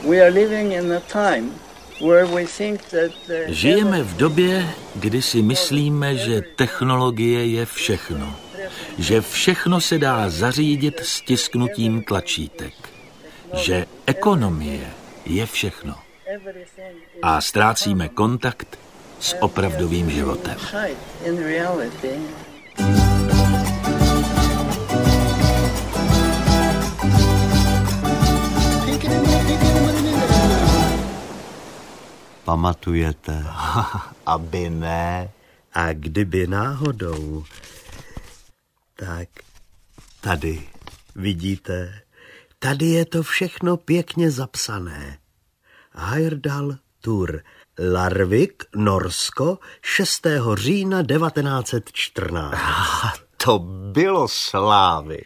Žijeme v době, kdy si myslíme, že technologie je všechno. Že všechno se dá zařídit stisknutím tlačítek. Že ekonomie je všechno. A ztrácíme kontakt s opravdovým životem. Pamatujete? Aby ne. A kdyby náhodou, tak tady, vidíte, tady je to všechno pěkně zapsané. Heyerdahl Tur, Larvik, Norsko, 6. října 1914. To bylo slávy.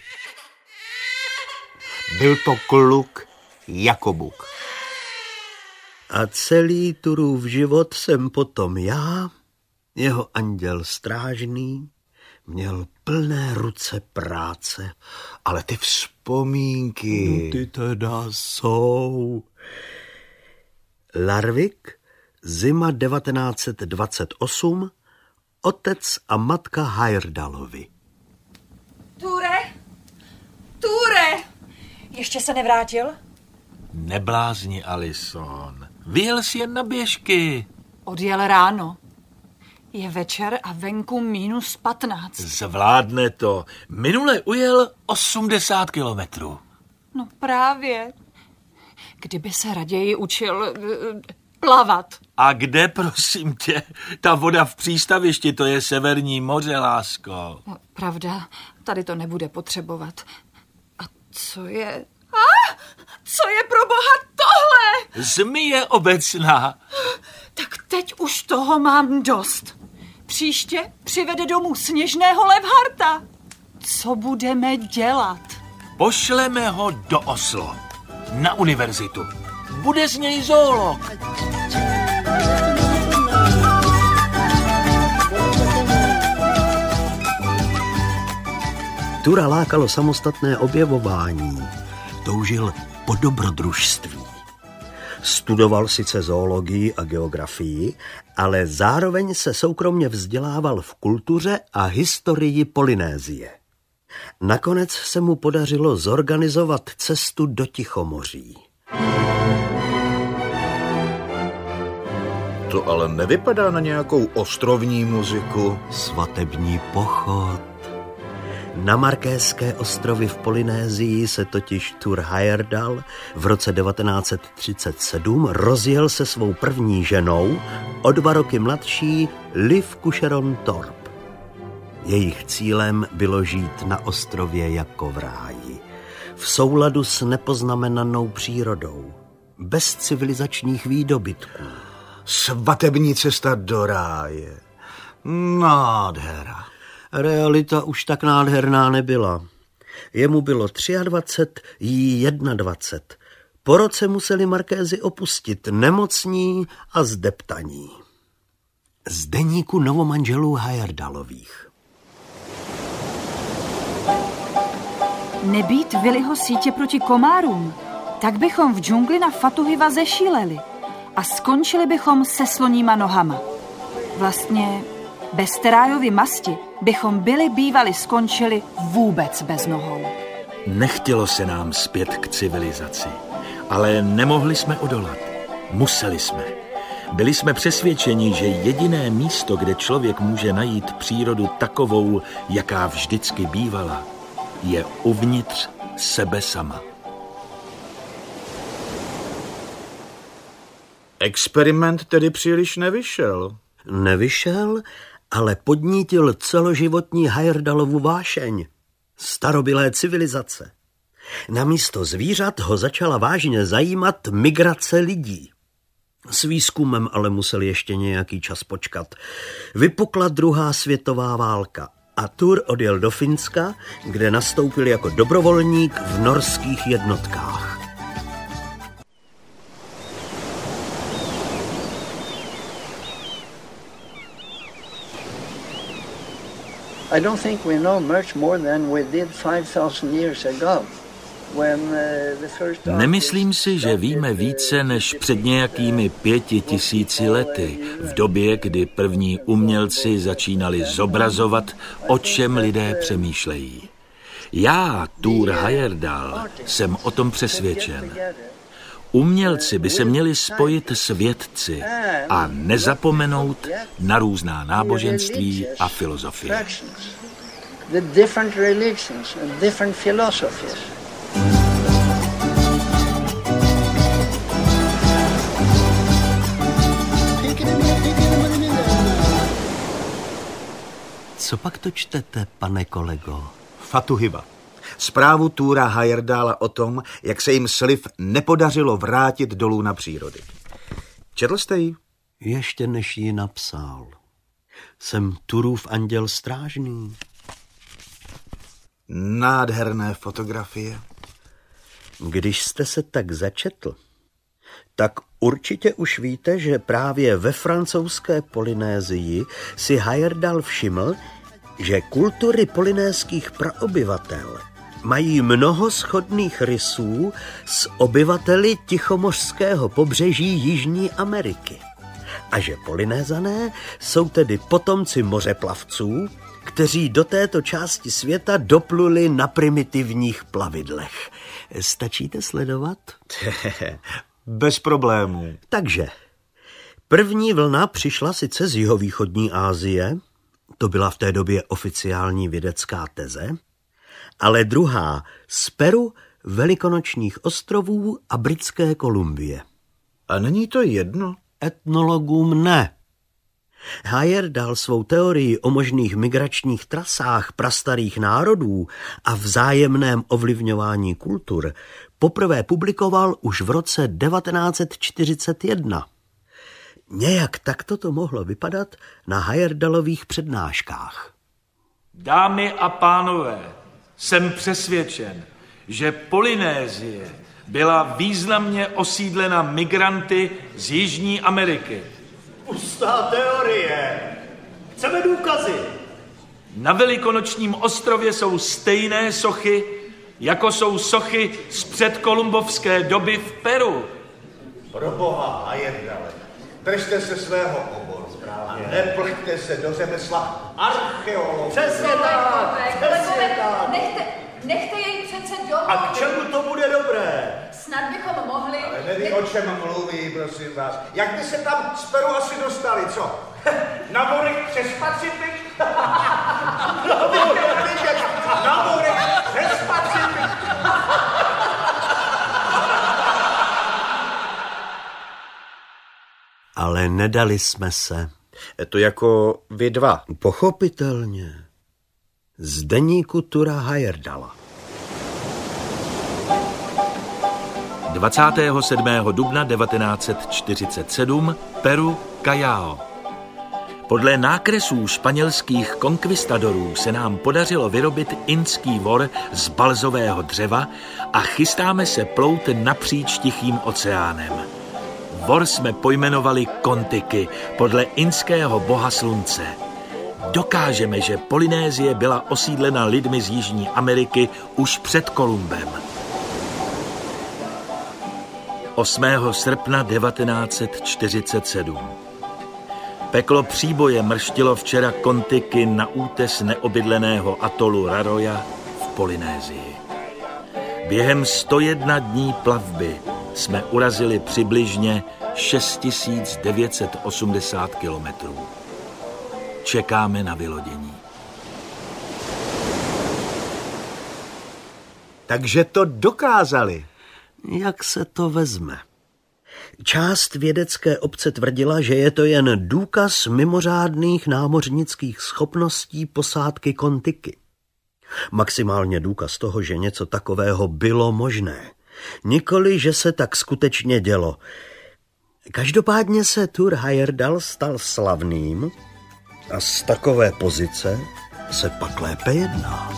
Byl to kluk jako Bůh. A celý Turův život jsem potom já, jeho anděl strážný, měl plné ruce práce. Ale ty vzpomínky... Ty teda jsou. Larvik, zima 1928, otec a matka Heyerdahlovi. Ture! Ještě se nevrátil? Neblázni, Alison. Vyjel jsi jen na běžky. Odjel ráno. Je večer a venku -15. Zvládne to. Minule ujel 80 kilometrů. No právě. Kdyby se raději učil plavat. A kde, prosím tě? Ta voda v přístavišti, to je Severní moře, lásko. No, pravda, tady to nebude potřebovat. A co je... Co je pro boha tohle? Zmije obecná. Tak teď už toho mám dost. Příště přivede domů sněžného Levharta. Co budeme dělat? Pošleme ho do Oslo. Na univerzitu. Bude z něj zoolog. Tura lákalo samostatné objevování. Toužil po dobrodružství. Studoval sice zoologii a geografii, ale zároveň se soukromně vzdělával v kultuře a historii Polynésie. Nakonec se mu podařilo zorganizovat cestu do Tichomoří. To ale nevypadá na nějakou ostrovní muziku. Svatební pochod. Na Markéské ostrovy v Polynésii se totiž Tur Heyerdahl v roce 1937 rozjel se svou první ženou, o 2 roky mladší Liv Cucheron Thorpe. Jejich cílem bylo žít na ostrově jako v ráji, v souladu s nepoznamenanou přírodou, bez civilizačních výdobytků. Svatební cesta do ráje. Nádhera. Realita už tak nádherná nebyla. Jemu bylo 23, jí 21. Po roce museli Markézy opustit, nemocní a zdeptaní. Z deníku novomanželů Heyerdahlových. Nebýt Willyho sítě proti komárům, tak bychom v džungli na Fatuhiva zešíleli a skončili bychom se sloníma nohama. Vlastně bez Terájovy masti bychom bývali skončili vůbec bez nohou. Nechtělo se nám zpět k civilizaci, ale nemohli jsme odolat. Museli jsme. Byli jsme přesvědčeni, že jediné místo, kde člověk může najít přírodu takovou, jaká vždycky bývala, je uvnitř sebe sama. Experiment tedy příliš nevyšel. Nevyšel, ale podnítil celoživotní Heyerdahlovu vášeň. Starobylé civilizace. Namísto zvířat ho začala vážně zajímat migrace lidí. S výzkumem ale musel ještě nějaký čas počkat. Vypukla 2. světová válka a Tur odjel do Finska, kde nastoupil jako dobrovolník v norských jednotkách. I don't think we know much more than we did 5,000 years ago. Nemyslím si, že víme více než před nějakými 5000 lety, v době, kdy první umělci začínali zobrazovat, o čem lidé přemýšlejí. Já, Thor Heyerdahl, jsem o tom přesvědčen. Umělci by se měli spojit s vědci a nezapomenout na různá náboženství a filozofie. Co pak to čtete, pane kolego? Fatuhiva. Zprávu Thora Heyerdahla o tom, jak se jim sliv nepodařilo vrátit dolů na přírody. Četl jste ji? Ještě než ji napsal. Jsem Thorův anděl strážný. Nádherné fotografie. Když jste se tak začetl, tak určitě už víte, že právě ve francouzské Polynésii si Heyerdahl všiml, že kultury polynéských praobyvatel mají mnoho shodných rysů s obyvateli tichomořského pobřeží Jižní Ameriky. A že Polynézané jsou tedy potomci mořeplavců, kteří do této části světa dopluli na primitivních plavidlech. Stačíte sledovat? Bez problémů. Takže první vlna přišla sice z jihovýchodní Asie, to byla v té době oficiální vědecká teze, ale druhá z Peru, Velikonočních ostrovů a Britské Kolumbie. A není to jedno? Etnologům ne. Heyerdahl svou teorii o možných migračních trasách prastarých národů a vzájemném ovlivňování kultur poprvé publikoval už v roce 1941. Nějak takto to mohlo vypadat na Heyerdahlových přednáškách. Dámy a pánové, jsem přesvědčen, že Polynésie byla významně osídlena migranty z Jižní Ameriky. Pustá teorie. Chceme důkazy. Na Velikonočním ostrově jsou stejné sochy, jako jsou sochy z předkolumbovské doby v Peru. Pro boha, Heyerdahle, držte se svého oboru a nepleťte se do řemesla archeologa. Přesně tak. Nechte jej přece doma. A k čemu to bude dobré? Snad bychom mohli... Ale neví, o čem mluví, prosím vás. Jak by se tam z Peru asi dostali, co? Na moři přes Pacifik? Na moři přes Pacifik? Ale nedali jsme se. To jako vy dva. Pochopitelně. Z deníku Thora Heyerdahla. 27. dubna 1947 Peru, Callao. Podle nákresů španělských konkvistadorů se nám podařilo vyrobit inský vor z balzového dřeva a chystáme se plout napříč Tichým oceánem. Vor jsme pojmenovali Kon-Tiki podle inského boha slunce. Dokážeme, že Polynésie byla osídlena lidmi z Jižní Ameriky už před Kolumbem. 8. srpna 1947. Peklo příboje mrštilo včera Kon-Tiki na útes neobydleného atolu Raroja v Polynésii. Během 101 dní plavby jsme urazili přibližně 6980 kilometrů. Čekáme na vylodění. Takže to dokázali. Jak se to vezme? Část vědecké obce tvrdila, že je to jen důkaz mimořádných námořnických schopností posádky Kon-Tiki. Maximálně důkaz toho, že něco takového bylo možné. Nikoli, že se tak skutečně dělo. Každopádně se Thor Heyerdahl stal slavným a z takové pozice se pak lépe jedná.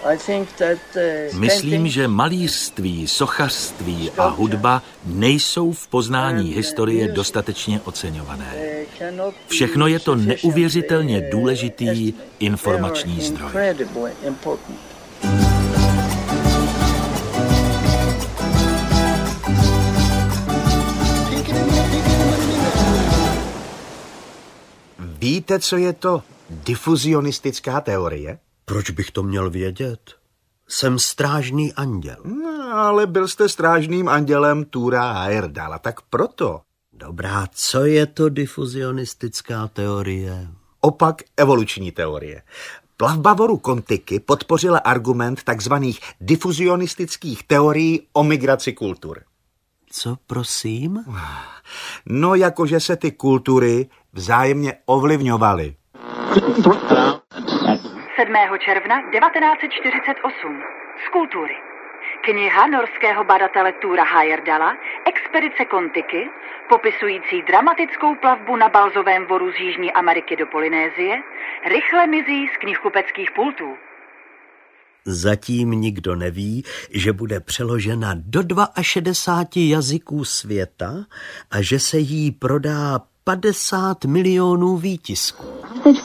Myslím, že malířství, sochařství a hudba nejsou v poznání historie dostatečně oceňované. Všechno je to neuvěřitelně důležitý informační zdroj. Víte, co je to difuzionistická teorie? Proč bych to měl vědět? Jsem strážný anděl. No, ale byl jste strážným andělem Thura Heyerdala, tak proto. Dobrá, co je to difuzionistická teorie? Opak evoluční teorie. Plavba voru Kon-Tiki podpořila argument takzvaných difuzionistických teorií o migraci kultur. Co, prosím? No, jakože se ty kultury vzájemně ovlivňovaly. 7. června 1948. Z kultury. Kniha norského badatele Thura Heyerdala Expedice Kon-Tiki, popisující dramatickou plavbu na balzovém voru z Jižní Ameriky do Polynésie, rychle mizí z knihkupeckých pultů. Zatím nikdo neví, že bude přeložena do 62 jazyků světa a že se jí prodá 50 milionů výtisků. 6.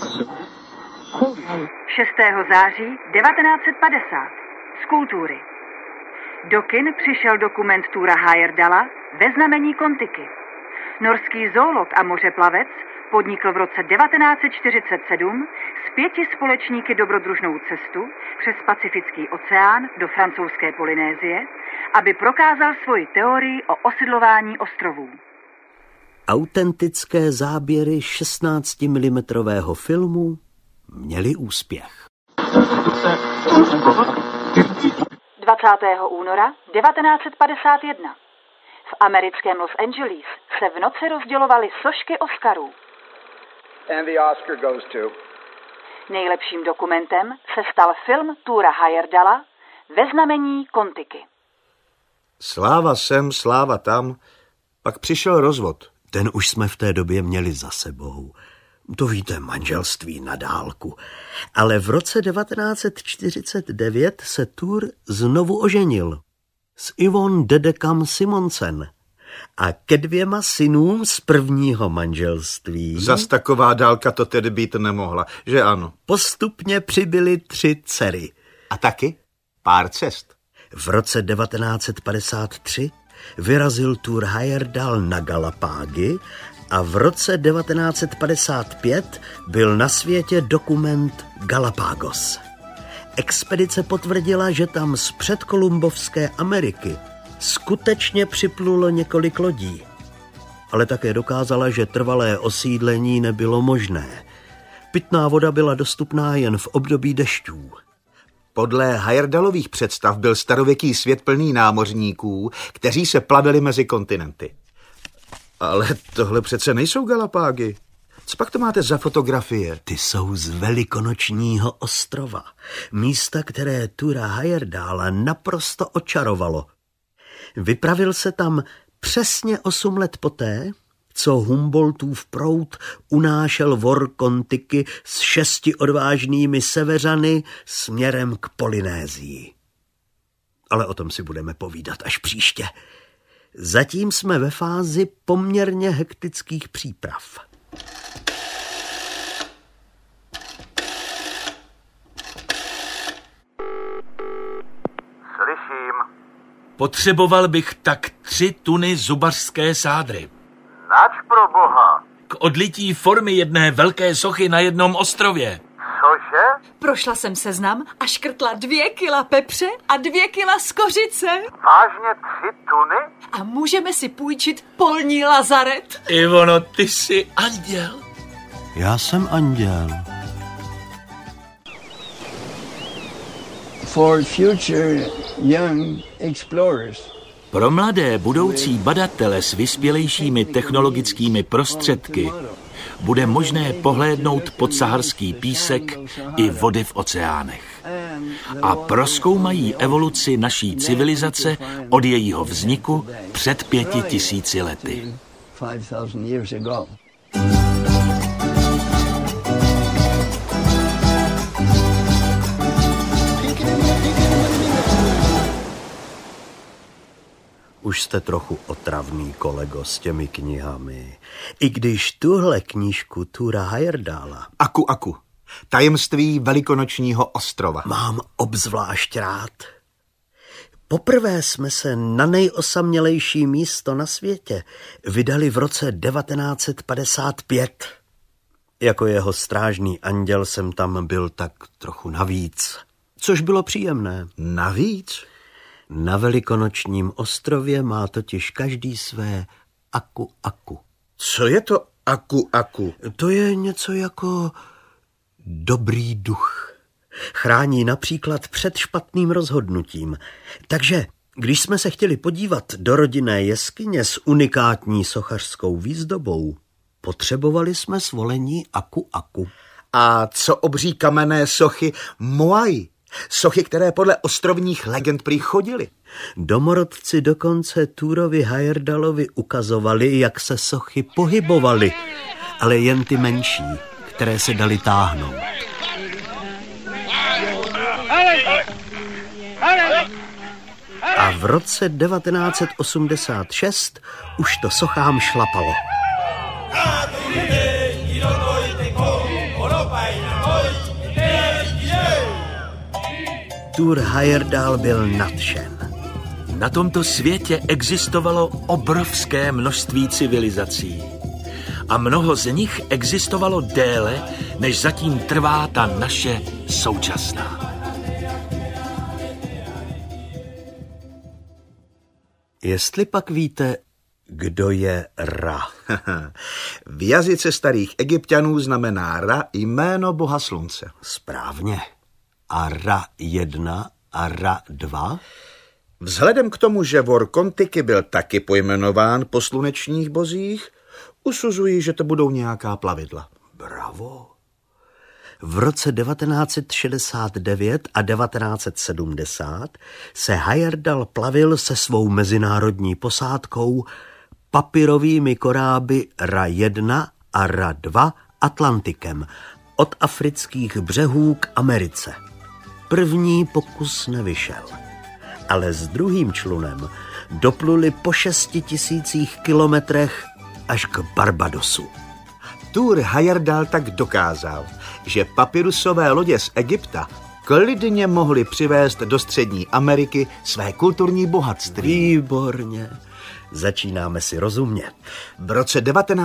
září 1950. Z kultury. Do kin přišel dokument Thura Heyerdala Ve znamení Kon-Tiki. Norský zoolog a mořeplavec podnikl v roce 1947 s 5 společníky dobrodružnou cestu přes Pacifický oceán do francouzské Polynésie, aby prokázal svoji teorii o osidlování ostrovů. Autentické záběry 16 mm filmu měly úspěch. 20. února 1951. V americkém Los Angeles se v noci rozdělovaly sošky Oscarů. And the Oscar goes to... Nejlepším dokumentem se stal film Thura Heyerdala Ve znamení Kon-Tiki. Sláva sem, sláva tam, pak přišel rozvod. Ten už jsme v té době měli za sebou. To víte, manželství na dálku. Ale v roce 1949 se Thur znovu oženil s Yvonne Dedekam Simonsen a ke 2 synům z prvního manželství. Zas taková dálka to tedy být nemohla, že ano? Postupně přibyly 3 dcery. A taky pár cest. V roce 1953 vyrazil Thur Heyerdal na Galapágy a v roce 1955 byl na světě dokument Galapagos. Expedice potvrdila, že tam z předkolumbovské Ameriky skutečně připlulo několik lodí, ale také dokázala, že trvalé osídlení nebylo možné. Pitná voda byla dostupná jen v období dešťů. Podle Heyerdalových představ byl starověký svět plný námořníků, kteří se plavili mezi kontinenty. Ale tohle přece nejsou Galapágy. Co pak to máte za fotografie? Ty jsou z Velikonočního ostrova. Místa, které Thura Heyerdala naprosto očarovalo. Vypravil se tam přesně 8 let poté, co Humboldtův proud unášel vor Kon-Tiki s 6 odvážnými severany směrem k Polynésii. Ale o tom si budeme povídat až příště. Zatím jsme ve fázi poměrně hektických příprav. Slyším. Potřeboval bych tak 3 tuny zubařské sádry. Nač pro boha? K odlití formy jedné velké sochy na jednom ostrově. Cože? Prošla jsem seznam a škrtla 2 kila pepře a 2 kila skořice. Vážně 3 tuny? A můžeme si půjčit polní lazaret. Ivono, ty jsi anděl. Já jsem anděl. For future young explorers. Pro mladé budoucí badatele s vyspělejšími technologickými prostředky bude možné pohlédnout pod saharský písek i vody v oceánech. A prozkoumají evoluci naší civilizace od jejího vzniku před 5000 lety. 5,000 years ago. Už jste trochu otravný, kolego, s těmi knihami. I když tuhle knížku Tura Heyerdala Aku. Tajemství Velikonočního ostrova mám obzvlášť rád. Poprvé jsme se na nejosamělejší místo na světě vydali v roce 1955. Jako jeho strážný anděl jsem tam byl tak trochu navíc, což bylo příjemné. Navíc? Na Velikonočním ostrově má totiž každý své aku. Co je to aku? To je něco jako dobrý duch. Chrání například před špatným rozhodnutím. Takže, když jsme se chtěli podívat do rodinné jeskyně s unikátní sochařskou výzdobou, potřebovali jsme svolení aku. A co obří kamenné sochy Moai? Sochy, které podle ostrovních legend prý chodily. Domorodci dokonce Turovi Heyerdalovi ukazovali, jak se sochy pohybovaly, ale jen ty menší, které se daly táhnout. A v roce 1986 už to sochám šlapalo. Tur Heyerdal byl nadšen. Na tomto světě existovalo obrovské množství civilizací. A mnoho z nich existovalo déle, než zatím trvá ta naše současná. Jestli pak víte, kdo je Ra? V jazyce starých Egypťanů znamená Ra jméno boha slunce. Správně. A Ra 1 a Ra 2? Vzhledem k tomu, že Vor Kontiki byl taky pojmenován po slunečních bozích, usuzuji, že to budou nějaká plavidla. Bravo. V roce 1969 a 1970 se Heyerdal plavil se svou mezinárodní posádkou papírovými koráby Ra 1 a Ra 2 Atlantikem od afrických břehů k Americe. První pokus nevyšel, ale s druhým člunem dopluli po 6 000 kilometrech až k Barbadosu. Tur Heyerdal tak dokázal, že papyrusové lodě z Egypta klidně mohly přivést do Střední Ameriky své kulturní bohatství. Výborně. Začínáme si rozumět. V roce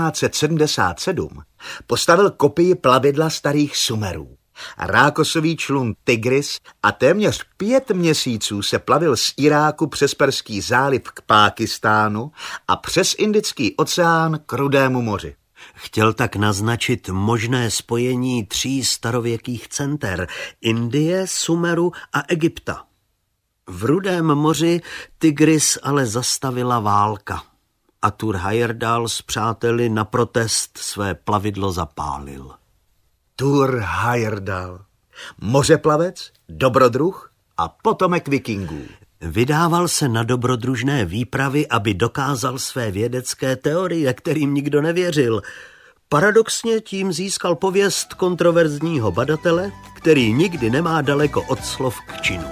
1977 postavil kopii plavidla starých Sumerů. Rákosový člun Tigris a téměř 5 měsíců se plavil z Iráku přes Perský záliv k Pákistánu a přes Indický oceán k Rudému moři. Chtěl tak naznačit možné spojení 3 starověkých center Indie, Sumeru a Egypta. V Rudém moři Tigris ale zastavila válka a Tur Heyerdal s přáteli na protest své plavidlo zapálil. Tur Heyerdal. Mořeplavec, dobrodruh a potomek vikingů. Vydával se na dobrodružné výpravy, aby dokázal své vědecké teorie, kterým nikdo nevěřil. Paradoxně tím získal pověst kontroverzního badatele, který nikdy nemá daleko od slov k činům.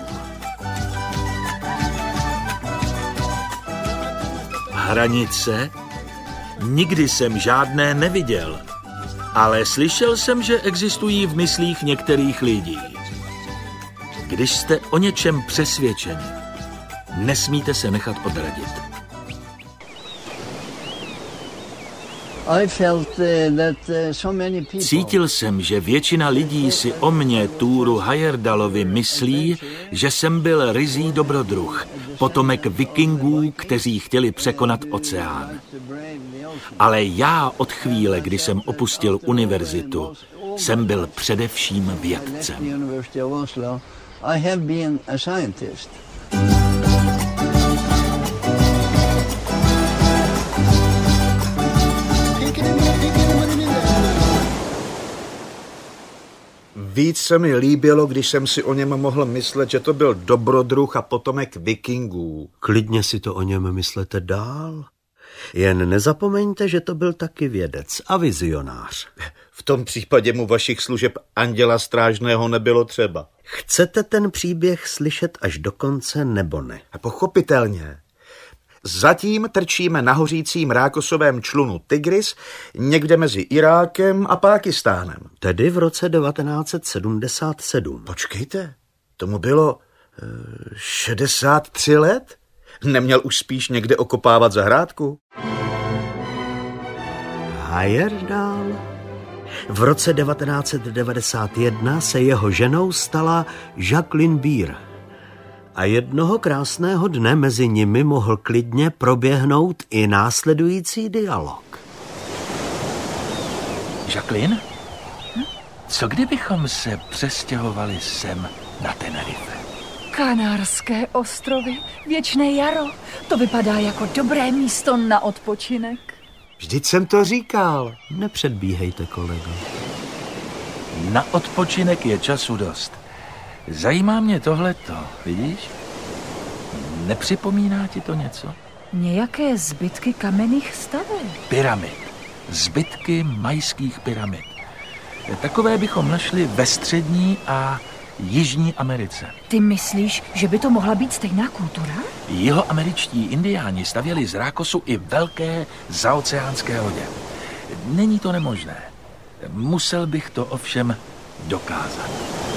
Hranice? Nikdy jsem žádné neviděl, ale slyšel jsem, že existují v myslích některých lidí. Když jste o něčem přesvědčeni, nesmíte se nechat odradit. Cítil jsem, že většina lidí si o mně, Turu Heyerdalovi, myslí, že jsem byl ryzí dobrodruh, potomek vikingů, kteří chtěli překonat oceán. Ale já od chvíle, kdy jsem opustil univerzitu, jsem byl především vědcem. Víc se mi líbilo, když jsem si o něm mohl myslet, že to byl dobrodruh a potomek vikingů. Klidně si to o něm myslete dál. Jen nezapomeňte, že to byl taky vědec a vizionář. V tom případě mu vašich služeb anděla strážného nebylo třeba. Chcete ten příběh slyšet až do konce, nebo ne? Pochopitelně. Zatím trčíme na hořícím rákosovém člunu Tigris, někde mezi Irákem a Pákistánem. Tedy v roce 1977. Počkejte, tomu bylo 63 let? Neměl už spíš někde okopávat zahrádku? Heyerdahl? V roce 1991 se jeho ženou stala Jacqueline Beer. A jednoho krásného dne mezi nimi mohl klidně proběhnout i následující dialog. Jacqueline? Co kdybychom se přestěhovali sem na Tenerife? Kanárské ostrovy, věčné jaro. To vypadá jako dobré místo na odpočinek. Vždyť jsem to říkal. Nepředbíhejte, kolego. Na odpočinek je času dost. Zajímá mě tohleto, vidíš? Nepřipomíná ti to něco? Nějaké zbytky kamenných staveb. Pyramid. Zbytky majských pyramid. Takové bychom našli ve Střední a Jižní Americe. Ty myslíš, že by to mohla být stejná kultura? Jihoameričtí indiáni stavěli z rákosu i velké zaoceánské lodě. Není to nemožné. Musel bych to ovšem dokázat.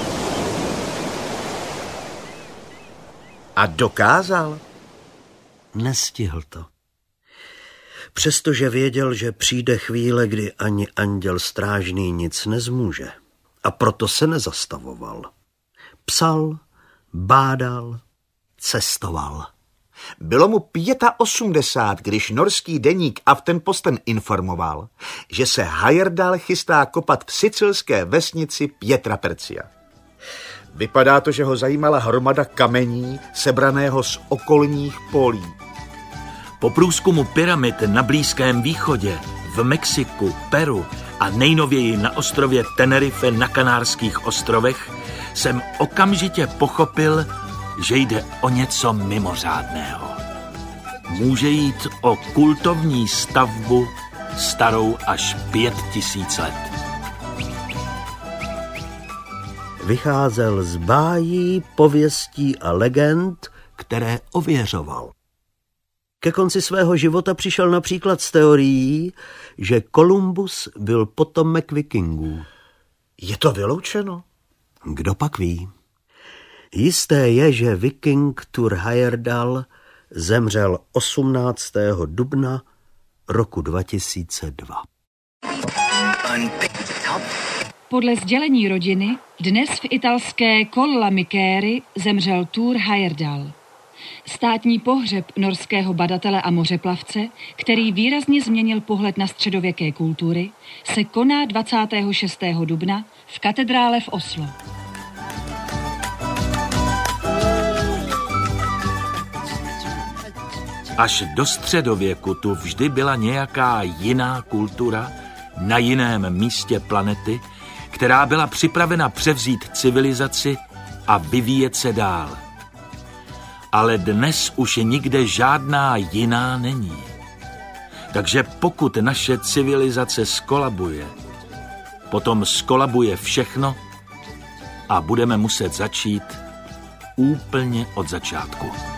A dokázal? Nestihl to. Přestože věděl, že přijde chvíle, kdy ani anděl strážný nic nezmůže. A proto se nezastavoval. Psal, bádal, cestoval. Bylo mu 85, když norský deník Aftenposten informoval, že se Heyerdahl chystá kopat v sicilské vesnici Pietrapercia. Vypadá to, že ho zajímala hromada kamení sebraného z okolních polí. Po průzkumu pyramid na Blízkém východě, v Mexiku, Peru a nejnověji na ostrově Tenerife na Kanárských ostrovech jsem okamžitě pochopil, že jde o něco mimořádného. Může jít o kultovní stavbu starou až 5000 let. Vycházel z bájí, pověstí a legend, které ověřoval. Ke konci svého života přišel například s teorií, že Kolumbus byl potomek vikingů. Je to vyloučeno? Kdo pak ví? Jisté je, že viking Thor Heyerdahl zemřel 18. dubna roku 2002. Podle sdělení rodiny dnes v italské Colla Micheri zemřel Thor Heyerdahl. Státní pohřeb norského badatele a mořeplavce, který výrazně změnil pohled na středověké kultury, se koná 26. dubna v katedrále v Oslo. Až do středověku tu vždy byla nějaká jiná kultura na jiném místě planety, která byla připravena převzít civilizaci a vyvíjet se dál. Ale dnes už nikde žádná jiná není. Takže pokud naše civilizace skolabuje, potom skolabuje všechno a budeme muset začít úplně od začátku.